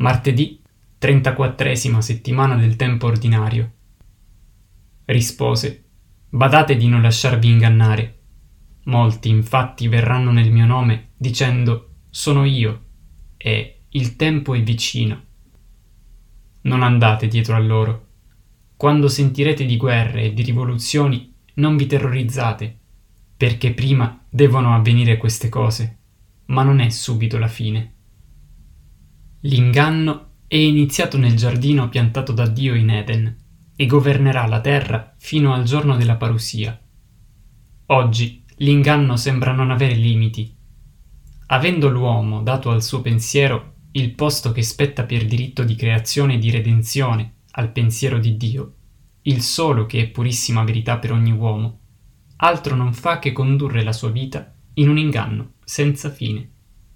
Martedì, 34esima settimana del tempo ordinario. Rispose: badate di non lasciarvi ingannare. Molti infatti verranno nel mio nome dicendo: sono io, e il tempo è vicino. Non andate dietro a loro. Quando sentirete di guerre e di rivoluzioni, non vi terrorizzate, perché prima devono avvenire queste cose, ma non è subito la fine. L'inganno è iniziato nel giardino piantato da Dio in Eden e governerà la terra fino al giorno della parusia. Oggi l'inganno sembra non avere limiti. Avendo l'uomo dato al suo pensiero il posto che spetta per diritto di creazione e di redenzione al pensiero di Dio, il solo che è purissima verità per ogni uomo, altro non fa che condurre la sua vita in un inganno senza fine.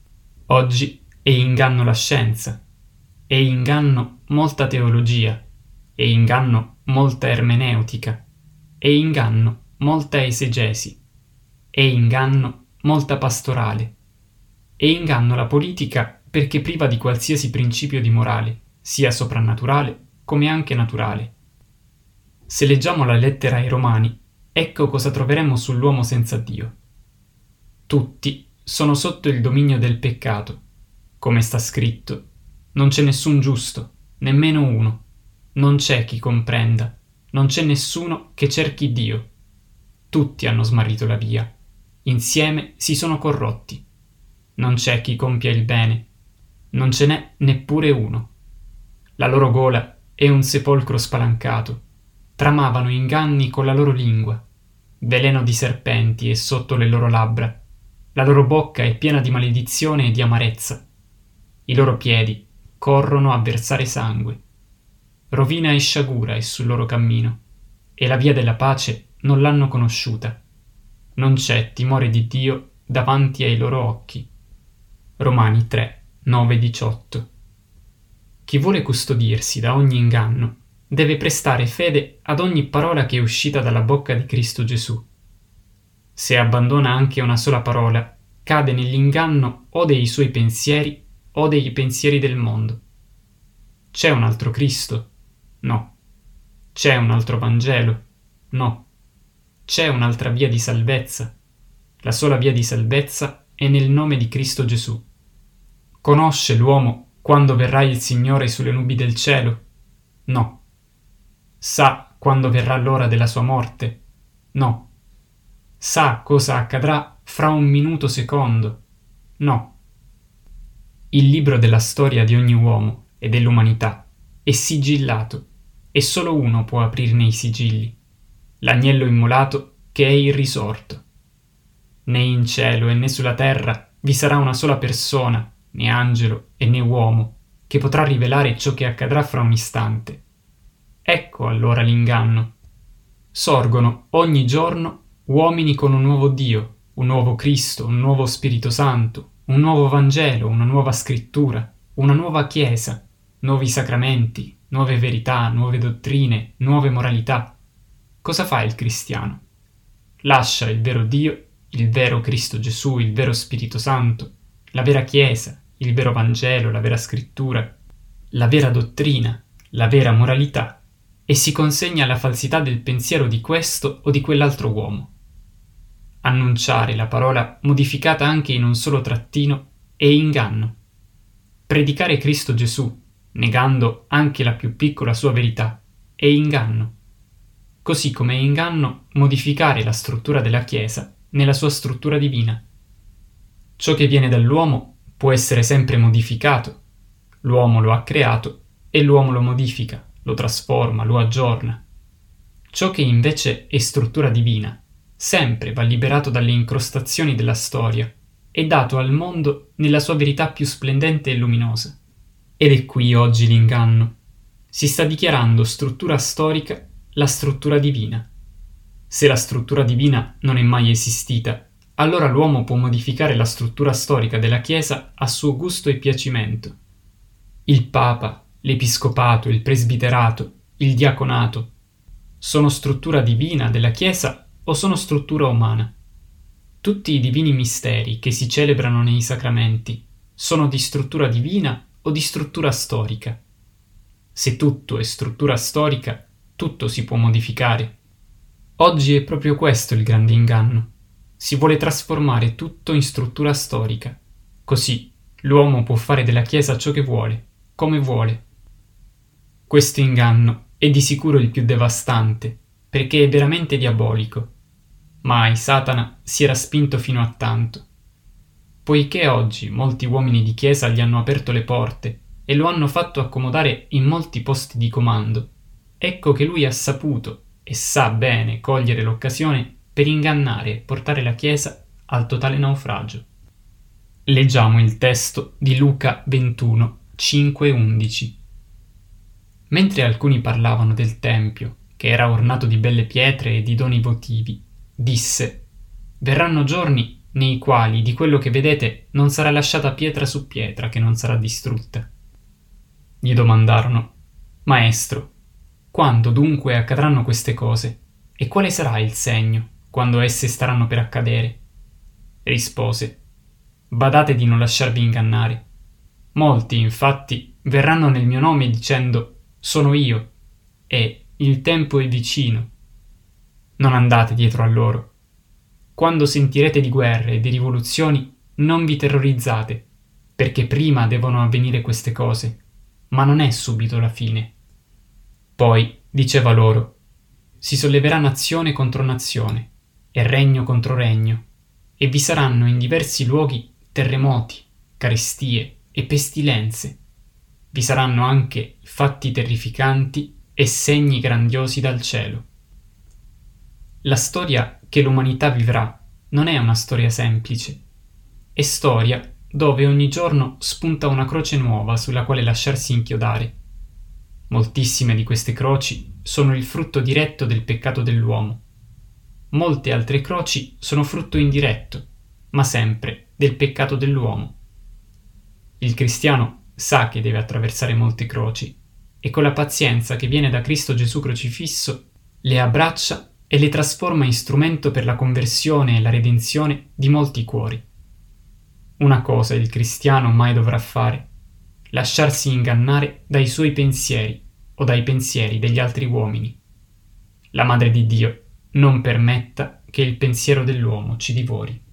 Oggi è inganno la scienza, è inganno molta teologia, è inganno molta ermeneutica, è inganno molta esegesi, è inganno molta pastorale, è inganno la politica perché priva di qualsiasi principio di morale, sia soprannaturale come anche naturale. Se leggiamo la lettera ai Romani, ecco cosa troveremo sull'uomo senza Dio. Tutti sono sotto il dominio del peccato. Come sta scritto, non c'è nessun giusto, nemmeno uno. Non c'è chi comprenda, non c'è nessuno che cerchi Dio. Tutti hanno smarrito la via, insieme si sono corrotti. Non c'è chi compia il bene, non ce n'è neppure uno. La loro gola è un sepolcro spalancato, tramavano inganni con la loro lingua, veleno di serpenti è sotto le loro labbra, la loro bocca è piena di maledizione e di amarezza. I loro piedi corrono a versare sangue. Rovina e sciagura è sul loro cammino, e la via della pace non l'hanno conosciuta. Non c'è timore di Dio davanti ai loro occhi. Romani 3, 9, 18. Chi vuole custodirsi da ogni inganno deve prestare fede ad ogni parola che è uscita dalla bocca di Cristo Gesù. Se abbandona anche una sola parola, cade nell'inganno o dei suoi pensieri o dei pensieri del mondo. C'è un altro Cristo? No. C'è un altro Vangelo? No. C'è un'altra via di salvezza? La sola via di salvezza è nel nome di Cristo Gesù. Conosce l'uomo quando verrà il Signore sulle nubi del cielo? No. Sa quando verrà l'ora della sua morte? No. Sa cosa accadrà fra un minuto secondo? No. Il libro della storia di ogni uomo e dell'umanità è sigillato e solo uno può aprirne i sigilli, l'agnello immolato che è il risorto. Né in cielo e né sulla terra vi sarà una sola persona, né angelo e né uomo, che potrà rivelare ciò che accadrà fra un istante. Ecco allora l'inganno. Sorgono ogni giorno uomini con un nuovo Dio, un nuovo Cristo, un nuovo Spirito Santo, un nuovo Vangelo, una nuova scrittura, una nuova Chiesa, nuovi sacramenti, nuove verità, nuove dottrine, nuove moralità. Cosa fa il cristiano? Lascia il vero Dio, il vero Cristo Gesù, il vero Spirito Santo, la vera Chiesa, il vero Vangelo, la vera scrittura, la vera dottrina, la vera moralità, e si consegna alla falsità del pensiero di questo o di quell'altro uomo. Annunciare la parola modificata anche in un solo trattino è inganno. Predicare Cristo Gesù, negando anche la più piccola sua verità, è inganno. Così come è inganno modificare la struttura della Chiesa nella sua struttura divina. Ciò che viene dall'uomo può essere sempre modificato. L'uomo lo ha creato e l'uomo lo modifica, lo trasforma, lo aggiorna. Ciò che invece è struttura divina sempre va liberato dalle incrostazioni della storia e dato al mondo nella sua verità più splendente e luminosa. Ed è qui oggi l'inganno. Si sta dichiarando struttura storica la struttura divina. Se la struttura divina non è mai esistita, allora l'uomo può modificare la struttura storica della Chiesa a suo gusto e piacimento. Il Papa, l'Episcopato, il Presbiterato, il Diaconato sono struttura divina della Chiesa o sono struttura umana? Tutti i divini misteri che si celebrano nei sacramenti sono di struttura divina o di struttura storica? Se tutto è struttura storica, tutto si può modificare. Oggi è proprio questo il grande inganno. Si vuole trasformare tutto in struttura storica. Così l'uomo può fare della Chiesa ciò che vuole, come vuole. Questo inganno è di sicuro il più devastante, perché è veramente diabolico. Mai Satana si era spinto fino a tanto. Poiché oggi molti uomini di Chiesa gli hanno aperto le porte e lo hanno fatto accomodare in molti posti di comando, ecco che lui ha saputo e sa bene cogliere l'occasione per ingannare e portare la Chiesa al totale naufragio. Leggiamo il testo di Luca 21, 5-11. Mentre alcuni parlavano del Tempio, che era ornato di belle pietre e di doni votivi, disse: «Verranno giorni nei quali di quello che vedete non sarà lasciata pietra su pietra che non sarà distrutta». Gli domandarono: «Maestro, quando dunque accadranno queste cose? E quale sarà il segno quando esse staranno per accadere?» Rispose: «Badate di non lasciarvi ingannare. Molti, infatti, verranno nel mio nome dicendo: sono io, e il tempo è vicino. Non andate dietro a loro. Quando sentirete di guerre e di rivoluzioni, non vi terrorizzate, perché prima devono avvenire queste cose, ma non è subito la fine». Poi diceva loro: «Si solleverà nazione contro nazione, e regno contro regno, e vi saranno in diversi luoghi terremoti, carestie e pestilenze. Vi saranno anche fatti terrificanti e segni grandiosi dal cielo». La storia che l'umanità vivrà non è una storia semplice. È storia dove ogni giorno spunta una croce nuova sulla quale lasciarsi inchiodare. Moltissime di queste croci sono il frutto diretto del peccato dell'uomo. Molte altre croci sono frutto indiretto, ma sempre del peccato dell'uomo. Il cristiano sa che deve attraversare molte croci e con la pazienza che viene da Cristo Gesù crocifisso le abbraccia e le trasforma in strumento per la conversione e la redenzione di molti cuori. Una cosa il cristiano mai dovrà fare: lasciarsi ingannare dai suoi pensieri o dai pensieri degli altri uomini. La Madre di Dio non permetta che il pensiero dell'uomo ci divori.